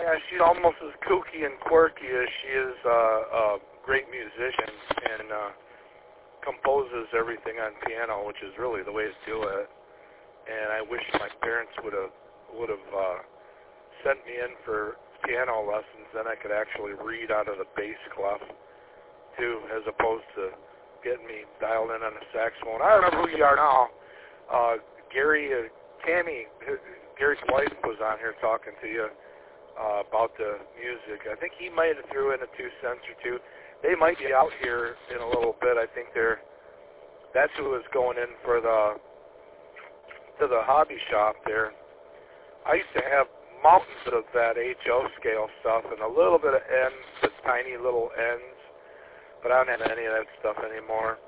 Yeah, she's almost as kooky and quirky as she is a great musician, and composes everything on piano, which is really the way to do it. And I wish my parents would have sent me in for piano lessons. Then I could actually read out of the bass clef too, as opposed to getting me dialed in on the saxophone. I remember who you are now. Gary, Tammy, Gary's wife was on here talking to you about the music. I think he might have threw in a 2 cents or two. They might be out here in a little bit. I think that's who was going in for the hobby shop there. I used to have mountains of that HO scale stuff and a little bit of ends, the tiny little ends, but I don't have any of that stuff anymore.